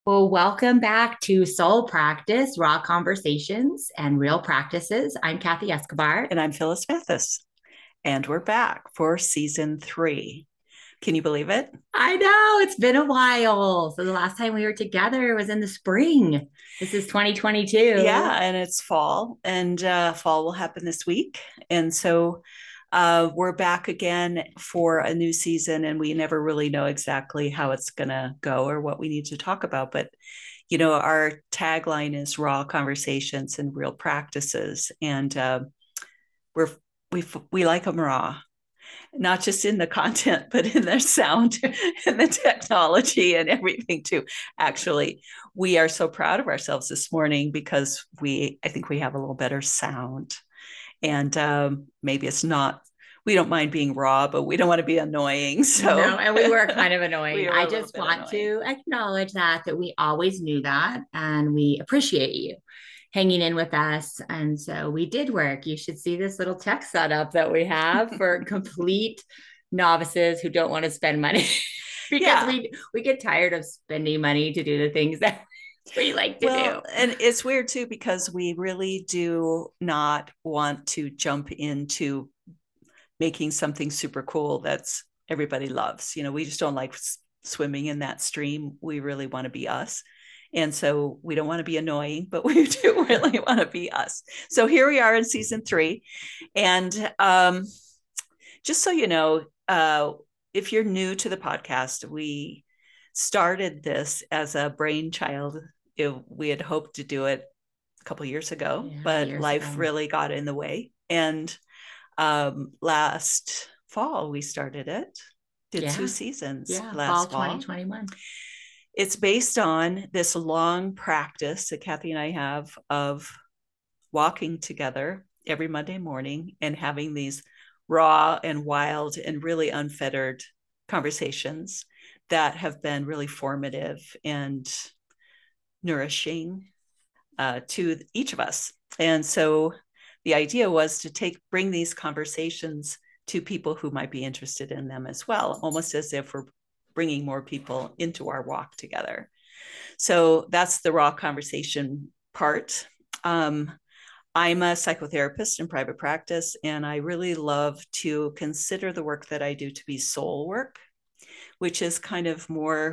Well, welcome back to Soul Practice, Raw Conversations and Real Practices. I'm Kathy Escobar. And I'm Phyllis Mathis. And we're back for season 3. Can you believe it? I know it's been a while. So the last time we were together was in the spring. This is 2022. Yeah, and it's fall, and fall will happen this week. And so we're back again for a new season, and we never really know exactly how it's going to go or what we need to talk about. But, our tagline is raw conversations and real practices. And we're, we like them raw, not just in the content, but in the sound and the technology and everything too. Actually, we are so proud of ourselves this morning because I think we have a little better sound. And maybe it's not, we don't mind being raw, but we don't want to be annoying. No, So and we were kind of we annoying. were I a little just bit want annoying. to acknowledge that we always knew that and we appreciate you hanging in with us. And so we did work. You should see this little tech setup that we have for complete novices who don't want to spend money because Yeah. we get tired of spending money to do the things that we like to do. Well, and it's weird too, because we really do not want to jump into making something super cool that's everybody loves. We just don't like swimming in that stream. We really want to be us. And so we don't want to be annoying, but we do really want to be us. So here we are in season 3. And just so you know, if you're new to the podcast, we started this as a brainchild. We had hoped to do it a couple years ago, but Years life ago. really got in the way. And last fall we started it, did 2 Yeah. seasons Yeah. Fall last fall. 2021. It's based on this long practice that Kathy and I have of walking together every Monday morning and having these raw and wild and really unfettered conversations that have been really formative and nourishing to each of us. And so the idea was to bring these conversations to people who might be interested in them as well, almost as if we're bringing more people into our walk together. So that's the raw conversation part. I'm a psychotherapist in private practice, and I really love to consider the work that I do to be soul work, which is kind of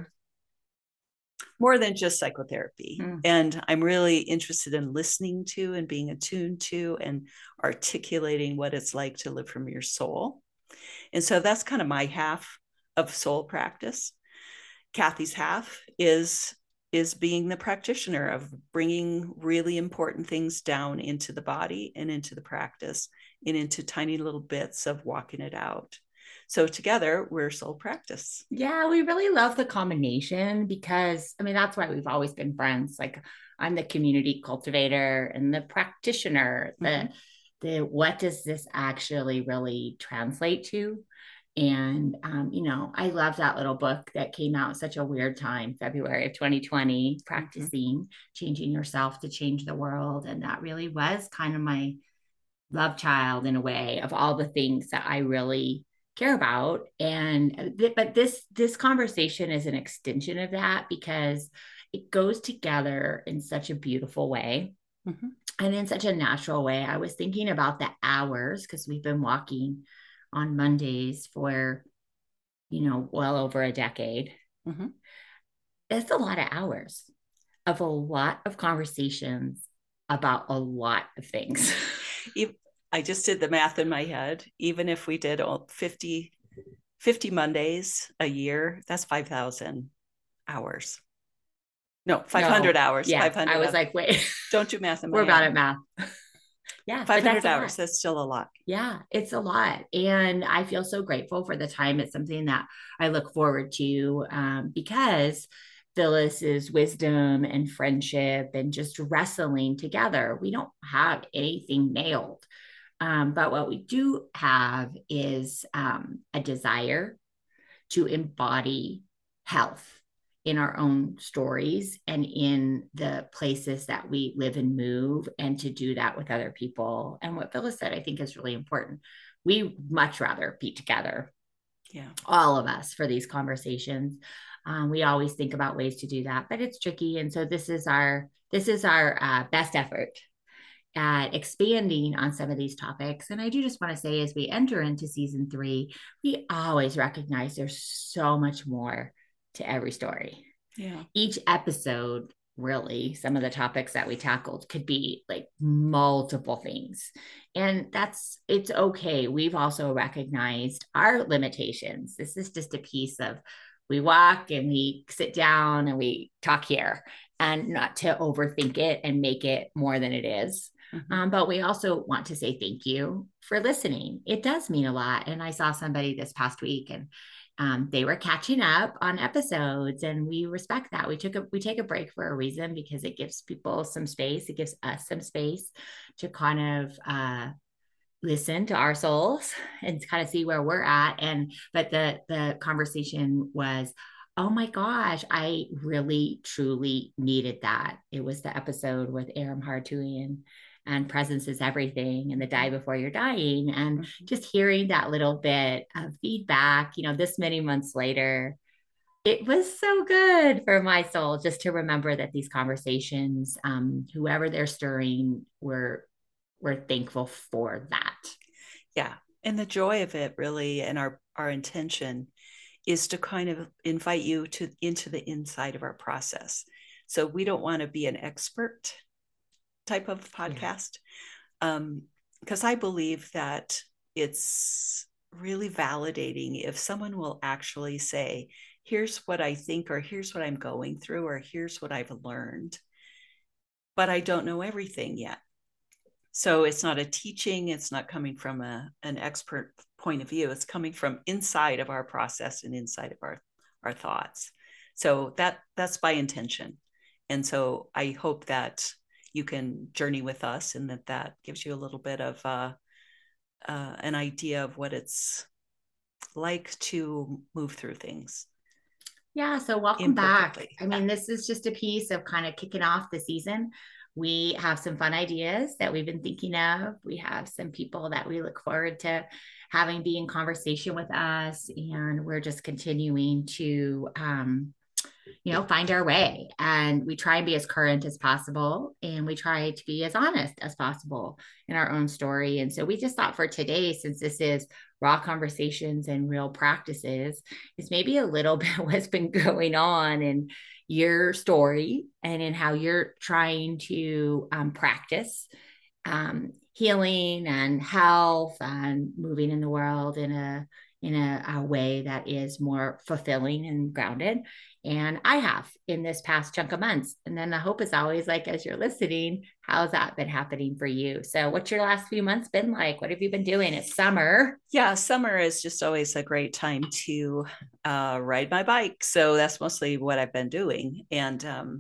more than just psychotherapy. Mm. And I'm really interested in listening to and being attuned to and articulating what it's like to live from your soul. And so that's kind of my half of soul practice. Kathy's half is being the practitioner of bringing really important things down into the body and into the practice and into tiny little bits of walking it out. So together we're soul practice. Yeah, we really love the combination because that's why we've always been friends. Like I'm the community cultivator and the practitioner. Mm-hmm. The what does this actually really translate to? And I love that little book that came out in such a weird time, February of 2020, Mm-hmm. practicing changing yourself to change the world. And that really was kind of my love child in a way of all the things that I really care about. And but this conversation is an extension of that because it goes together in such a beautiful way Mm-hmm. and in such a natural way. I was thinking about the hours because we've been walking on Mondays for well over a decade. Mm-hmm. It's a lot of hours of a lot of conversations about a lot of things. I just did the math in my head. Even if we did 50 Mondays a year, that's 5,000 hours. No, 500 No, hours. yeah, I 500 was hours. like, wait, Don't do math in my we're bad head. at math. Yeah, but that's 500 a hours. lot. That's still a lot. Yeah, it's a lot. And I feel so grateful for the time. It's something that I look forward to because Phyllis's wisdom and friendship and just wrestling together, we don't have anything nailed. But what we do have is a desire to embody health in our own stories and in the places that we live and move, and to do that with other people. And what Phyllis said, I think, is really important. We much rather be together, Yeah. all of us, for these conversations. We always think about ways to do that, but it's tricky. And so this is our best effort at expanding on some of these topics. And I do just want to say, as we enter into season 3, we always recognize there's so much more to every story. Yeah. Each episode, really, some of the topics that we tackled could be like multiple things. And it's okay. We've also recognized our limitations. This is just a piece of, we walk and we sit down and we talk here, and not to overthink it and make it more than it is. But we also want to say thank you for listening. It does mean a lot. And I saw somebody this past week, and they were catching up on episodes, and we respect that. We take a break for a reason, because it gives people some space. It gives us some space to kind of listen to our souls and kind of see where we're at. But the conversation was, oh my gosh, I really truly needed that. It was the episode with Aram Hartouian, and presence is everything, and the die before you're dying. And just hearing that little bit of feedback, this many months later, it was so good for my soul, just to remember that these conversations, whoever they're stirring, we're thankful for that. Yeah. And the joy of it, really, and our intention is to kind of invite you into the inside of our process. So we don't want to be an expert type of podcast, because I believe that it's really validating if someone will actually say, here's what I think, or here's what I'm going through, or here's what I've learned, but I don't know everything yet. So it's not a teaching, it's not coming from an expert point of view, it's coming from inside of our process and inside of our thoughts. So that's by intention. And so I hope that you can journey with us, and that gives you a little bit of an idea of what it's like to move through things. Yeah, so welcome back. I mean, this is just a piece of kind of kicking off the season. We have some fun ideas that we've been thinking of. We have some people that we look forward to having be in conversation with us, and we're just continuing to find our way. And we try and be as current as possible, and we try to be as honest as possible in our own story. And so we just thought for today, since this is raw conversations and real practices, is maybe a little bit what's been going on in your story and in how you're trying to practice healing and health and moving in the world in a way that is more fulfilling and grounded. And I have in this past chunk of months. And then the hope is always, like, as you're listening, how's that been happening for you? So what's your last few months been like? What have you been doing? It's summer. Yeah, summer is just always a great time to ride my bike. So that's mostly what I've been doing, and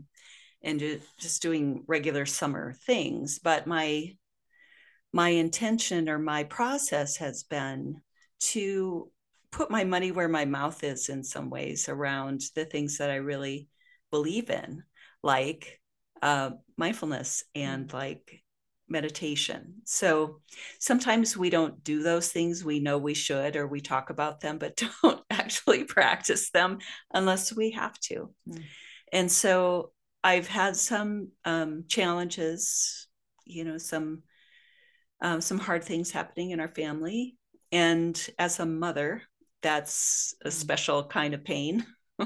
just doing regular summer things. But my intention, or my process, has been to put my money where my mouth is in some ways around the things that I really believe in, like mindfulness and like meditation. So sometimes we don't do those things. We know we should, or we talk about them, but don't actually practice them unless we have to. And so I've had some challenges, some hard things happening in our family. And as a mother, that's a special kind of pain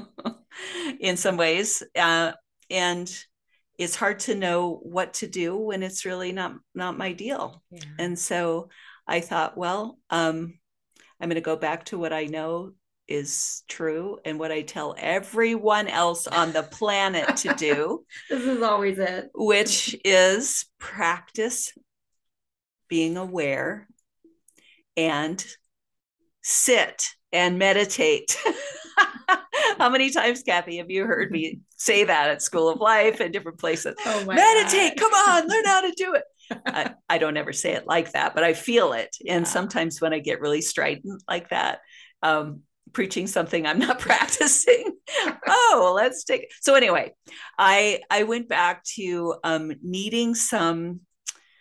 in some ways. And it's hard to know what to do when it's really not my deal. Yeah. And so I thought, well, I'm going to go back to what I know is true and what I tell everyone else on the planet to do. This is always it. Which is practice being aware and sit and meditate. How many times, Kathy, have you heard me say that at School of Life and different places? Oh, meditate, come on, learn how to do it. I don't ever say it like that, but I feel it. And sometimes when I get really strident like that, preaching something I'm not practicing. Let's take it. So anyway, I went back to needing some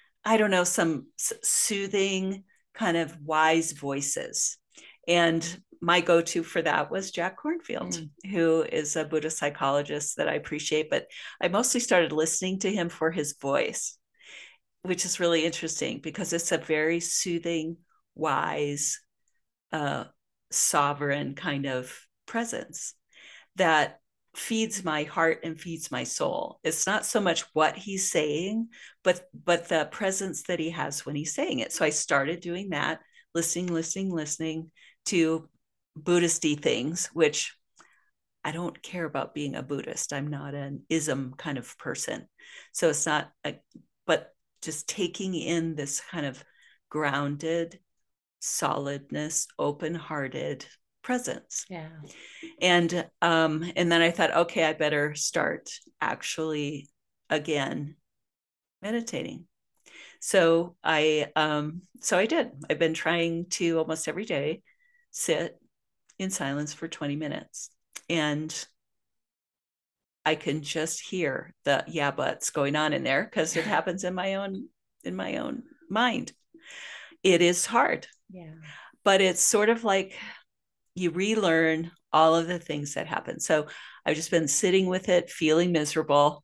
soothing kind of wise voices. And my go-to for that was Jack Kornfield, who is a Buddhist psychologist that I appreciate, but I mostly started listening to him for his voice, which is really interesting because it's a very soothing, wise, sovereign kind of presence that feeds my heart and feeds my soul. It's not so much what he's saying, but the presence that he has when he's saying it. So I started doing that, listening to Buddhist-y things, which I don't care about being a Buddhist. I'm not an ism kind of person. So it's not, but just taking in this kind of grounded, solidness, open-hearted presence. Yeah. And then I thought, okay, I better start actually again meditating. So I did. I've been trying to almost every day sit in silence for 20 minutes. And I can just hear the yeah buts going on in there because it happens in my own mind. It is hard. Yeah. But it's sort of like you relearn all of the things that happen. So I've just been sitting with it, feeling miserable,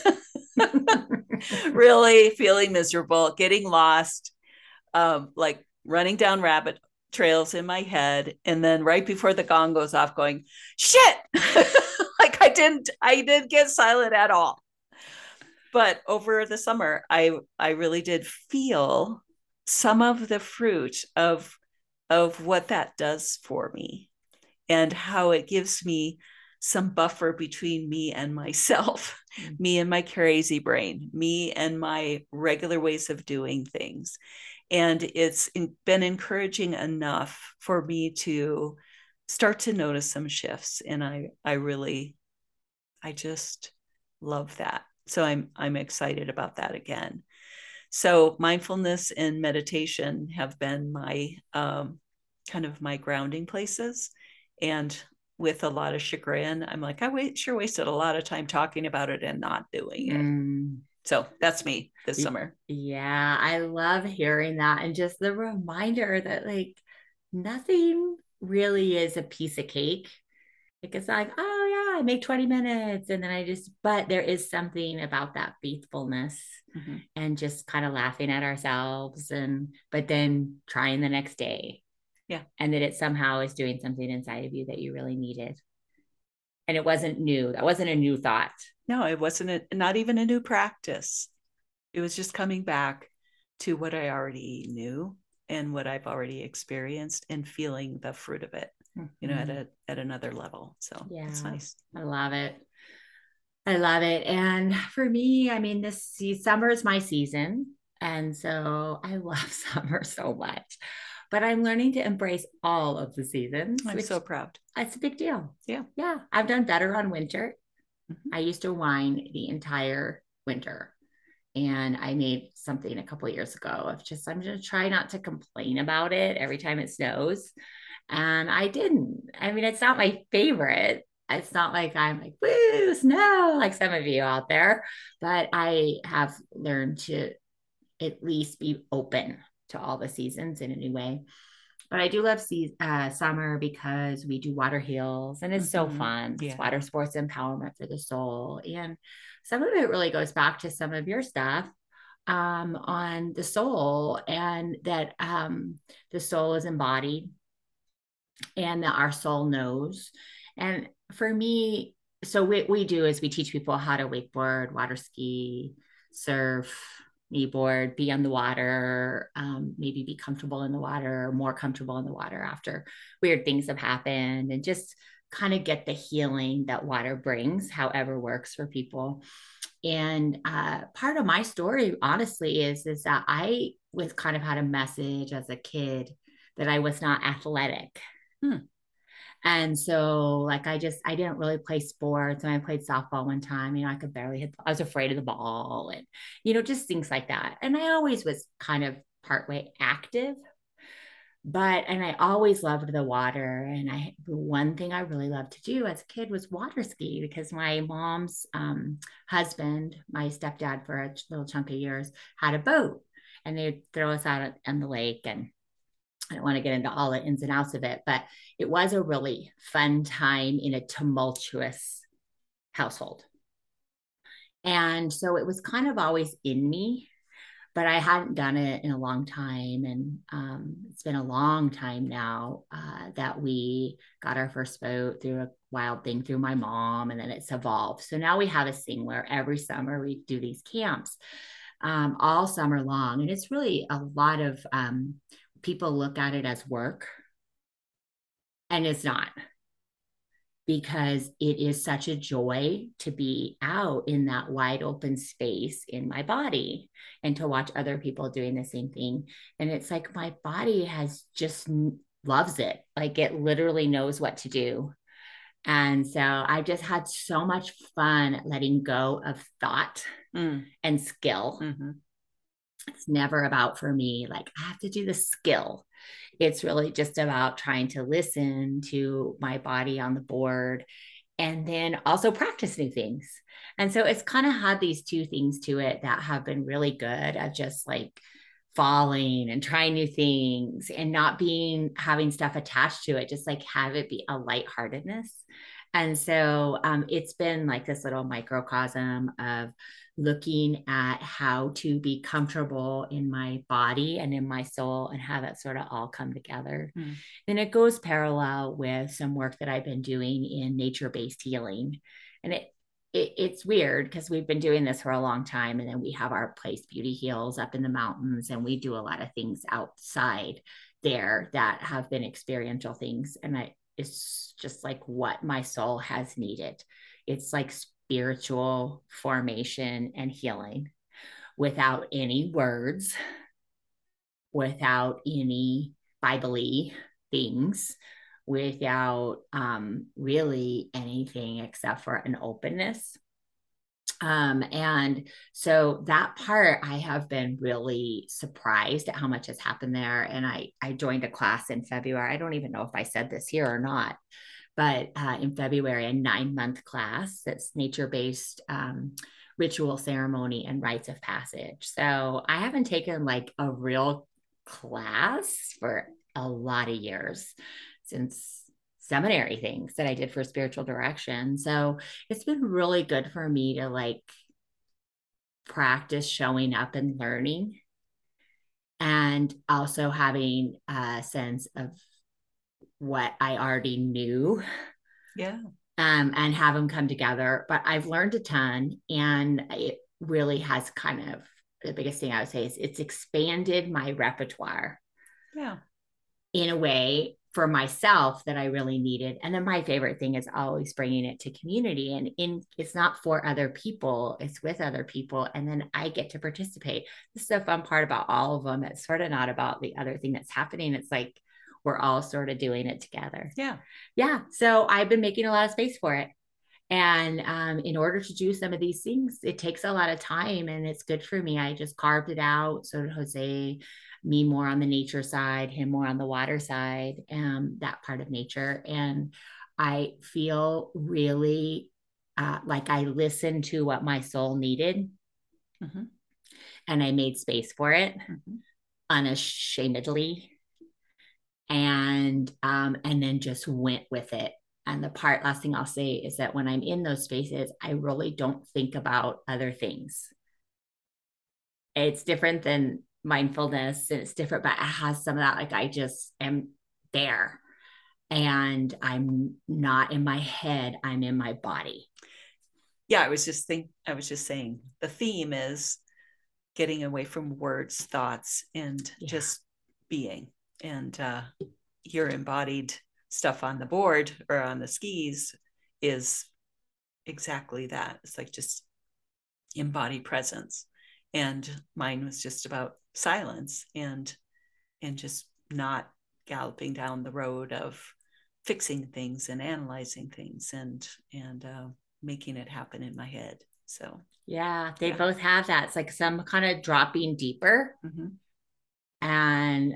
really feeling miserable, getting lost, like running down rabbit trails in my head. And then right before the gong goes off going, shit, like I didn't get silent at all. But over the summer, I really did feel some of the fruit of what that does for me and how it gives me some buffer between me and myself, me and my crazy brain, me and my regular ways of doing things. And it's been encouraging enough for me to start to notice some shifts. And I just love that. So I'm excited about that again. So mindfulness and meditation have been my kind of my grounding places. And with a lot of chagrin, I'm like, sure wasted a lot of time talking about it and not doing it. So that's me this summer. Yeah, I love hearing that. And just the reminder that like nothing really is a piece of cake. Like it's like, oh yeah, I make 20 minutes and then but there is something about that faithfulness and just kind of laughing at ourselves but then trying the next day. Yeah. And that it somehow is doing something inside of you that you really needed. And it wasn't new. That wasn't a new thought. No, it wasn't not even a new practice. It was just coming back to what I already knew and what I've already experienced and feeling the fruit of it, at another level. So yeah, it's nice. I love it. And for me, I mean, summer is my season. And so I love summer so much, but I'm learning to embrace all of the seasons. I'm so proud. It's a big deal. Yeah. Yeah. I've done better on winter. I used to whine the entire winter. And I made something a couple of years ago of I'm going to try not to complain about it every time it snows. And I didn't. I mean, it's not my favorite. It's not like I'm like, woo, snow, like some of you out there. But I have learned to at least be open to all the seasons in a new way. But I do love summer because we do water heels and it's so fun. It's water sports empowerment for the soul. And some of it really goes back to some of your stuff on the soul and that the soul is embodied and that our soul knows. And for me, so we do is we teach people how to wakeboard, water ski, surf, kneeboard, be on the water, maybe be comfortable in the water, more comfortable in the water after weird things have happened, and just kind of get the healing that water brings, however works for people. And part of my story, honestly, is that I was kind of had a message as a kid that I was not athletic. And so like, I didn't really play sports. And I played softball one time, I could barely hit, I was afraid of the ball and, just things like that. And I always was kind of partway active, and I always loved the water. And the one thing I really loved to do as a kid was water ski because my mom's husband, my stepdad for a little chunk of years, had a boat and they'd throw us out on the lake. And I don't want to get into all the ins and outs of it, but it was a really fun time in a tumultuous household. And so it was kind of always in me, but I hadn't done it in a long time. And it's been a long time now that we got our first boat through a wild thing through my mom, and then it's evolved. So now we have a thing where every summer we do these camps all summer long. And it's really a lot of people look at it as work, and it's not, because it is such a joy to be out in that wide open space in my body and to watch other people doing the same thing. And it's like my body has just loves it. Like it literally knows what to do. And so I just had so much fun letting go of thought and skill. Mm-hmm. It's never about for me, like I have to do the skill. It's really just about trying to listen to my body on the board and then also practice new things. And so it's kind of had these two things to it that have been really good at just like falling and trying new things and not being having stuff attached to it, just like have it be a lightheartedness. And so it's been like this little microcosm of looking at how to be comfortable in my body and in my soul and have it sort of all come together. And it goes parallel with some work that I've been doing in nature-based healing. And it's weird because we've been doing this for a long time, and then we have our place Beauty Heals up in the mountains, and we do a lot of things outside there that have been experiential things. And it's just like what my soul has needed. It's like spiritual formation and healing without any words, without any Bible-y things, without really anything except for an openness. And so that part, I have been really surprised at how much has happened there. And I joined a class in February. I don't even know if I said this here or not, but in February, a 9-month class that's nature-based ritual ceremony and rites of passage. So I haven't taken like a real class for a lot of years, since seminary things that I did for spiritual direction. So it's been really good for me to like practice showing up and learning, and also having a sense of what I already knew. Yeah. And have them come together. But I've learned a ton, and it really has kind of, the biggest thing I would say is it's expanded my repertoire. Yeah. In a way for myself that I really needed. And then my favorite thing is always bringing it to community, and it's not for other people, it's with other people. And then I get to participate. This is the fun part about all of them. It's sort of not about the other thing that's happening. It's like, we're all sort of doing it together. Yeah. Yeah. So I've been making a lot of space for it. And in order to do some of these things, it takes a lot of time, and it's good for me. I just carved it out. So did Jose, me more on the nature side, him more on the water side, that part of nature. And I feel really like I listened to what my soul needed, and I made space for it unashamedly, and then just went with it. And the last thing I'll say is that when I'm in those spaces, I really don't think about other things. It's different than mindfulness, and it's different, but it has some of that. Like I just am there, and I'm not in my head, I'm in my body. Yeah, I was just saying the theme is getting away from words, thoughts, and just being. And your embodied stuff on the board or on the skis is exactly that. It's like just embodied presence. And mine was just about silence and just not galloping down the road of fixing things and analyzing things and making it happen in my head. So yeah, they both have that. It's like some kind of dropping deeper. And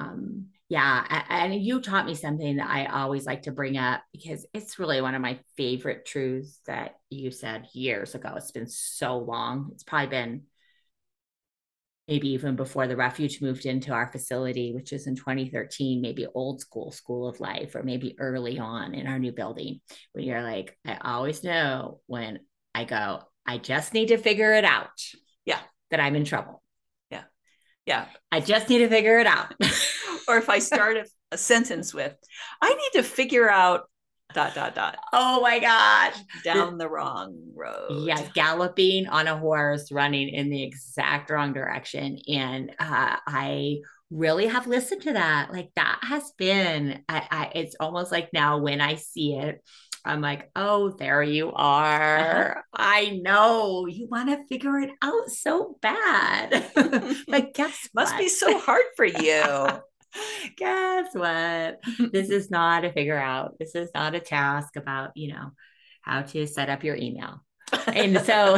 and you taught me something that I always like to bring up, because it's really one of my favorite truths that you said years ago. It's been so long. It's probably been maybe even before the refuge moved into our facility, which is in 2013, maybe old school of life, or maybe early on in our new building, when you're like, I always know when I go, I just need to figure it out. Yeah. That I'm in trouble. Yeah. Yeah. I just need to figure it out. Or if I start a sentence with, I need to figure out ... Oh my gosh. Down the wrong road. Yes, galloping on a horse, running in the exact wrong direction. And I really have listened to that. Like that has been, it's almost like now when I see it, I'm like, oh, there you are. I know you want to figure it out so bad. But guess what? Must be so hard for you. Guess what? This is not a figure out. This is not a task about, how to set up your email. And so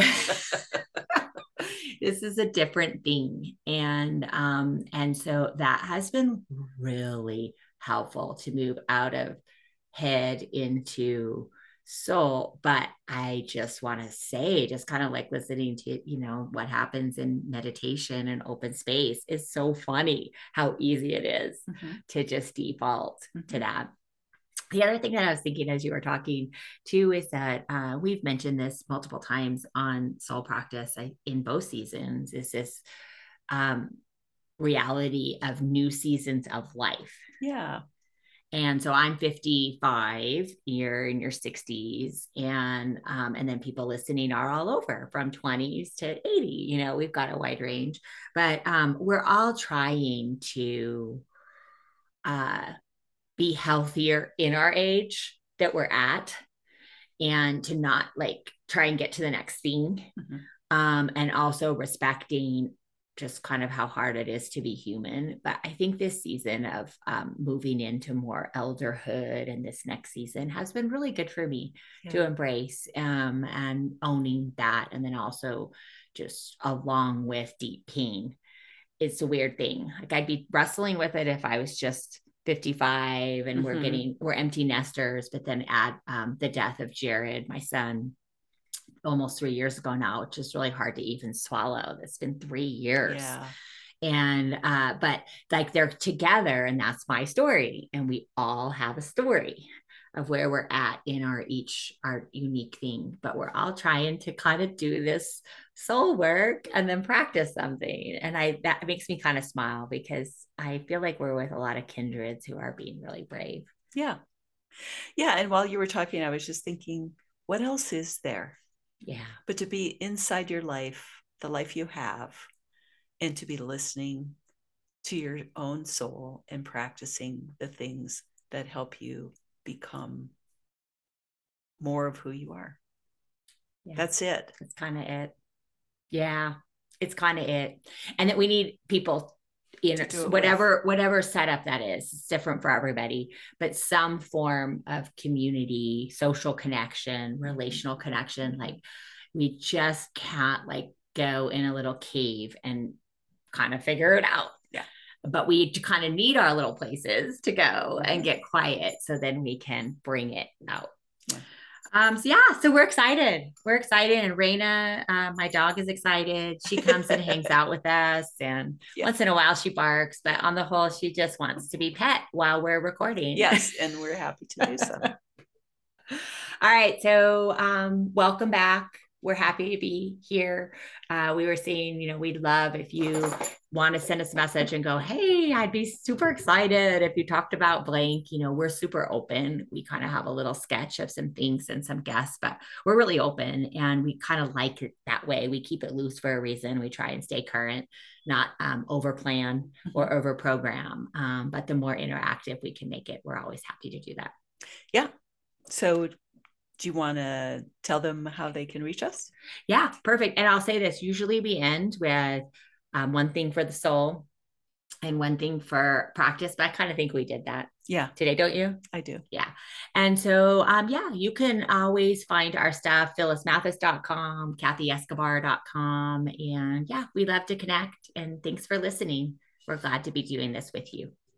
this is a different thing. And so that has been really helpful to move out of head into soul. But I just want to say, just kind of like listening to, what happens in meditation and open space is so funny how easy it is to just default to that. The other thing that I was thinking as you were talking too is that we've mentioned this multiple times on soul practice in both seasons, is this reality of new seasons of life. Yeah. And so I'm 55, you're in your 60s, and then people listening are all over from 20s to 80. We've got a wide range, but we're all trying to be healthier in our age that we're at, and to not like try and get to the next thing, and also respecting just kind of how hard it is to be human. But I think this season of moving into more elderhood and this next season has been really good for me to embrace, and owning that. And then also just along with deep pain. It's a weird thing. Like I'd be wrestling with it if I was just 55 and we're empty nesters, but then add the death of Jared, my son, almost 3 years ago now, which is really hard to even swallow. It's been 3 years. Yeah. And but like they're together, and that's my story. And we all have a story of where we're at in our unique thing, but we're all trying to kind of do this soul work and then practice something. And that makes me kind of smile, because I feel like we're with a lot of kindreds who are being really brave. Yeah. Yeah. And while you were talking, I was just thinking, what else is there? Yeah. But to be inside your life, the life you have, and to be listening to your own soul and practicing the things that help you become more of who you are. Yeah. That's it. That's kind of it. Yeah, it's kind of it. And that we need people, whatever setup that is. It's different for everybody, but some form of community, social connection, relational connection. Like we just can't like go in a little cave and kind of figure it out. Yeah. But we kind of need our little places to go and get quiet, so then we can bring it out. Yeah. So we're excited. And Raina, my dog, is excited. She comes and hangs out with us, and once in a while she barks, but on the whole, she just wants to be pet while we're recording. Yes. And we're happy to do so. All right. So welcome back. We're happy to be here. We were saying, we'd love if you want to send us a message and go, hey, I'd be super excited if you talked about blank. We're super open. We kind of have a little sketch of some things and some guests, but we're really open, and we kind of like it that way. We keep it loose for a reason. We try and stay current, not over plan or over program. But the more interactive we can make it, we're always happy to do that. Yeah. So do you want to tell them how they can reach us? Yeah, perfect. And I'll say this, usually we end with one thing for the soul and one thing for practice, but I kind of think we did that today, don't you? I do. Yeah. And so, you can always find our stuff, phyllismathis.com, kathyescobar.com. And we love to connect. And thanks for listening. We're glad to be doing this with you.